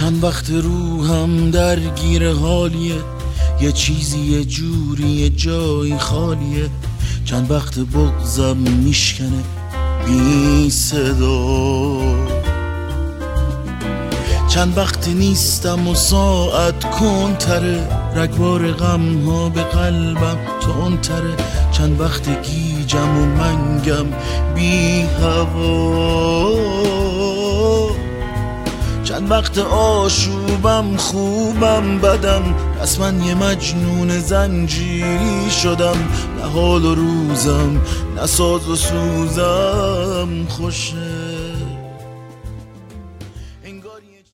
چند وقت روحم درگیر حالیه، یه چیزی یه جوری یه جایی خالیه. چند وقت بغضم میشکنه بی صدا، چند وقت نیستم و ساعت کنتره، رگبار غم ها به قلبم تندتره. چند وقت گیجم و منگم بی هوا، چند وقت آشوبم خوبم بدم، پس من یه مجنون زنجیری شدم. نه حال و روزم نه ساز و سوزم خوشه.